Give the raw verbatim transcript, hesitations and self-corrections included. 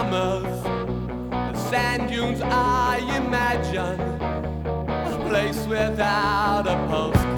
Bahamas, the sand dunes I imagine, a place without a post.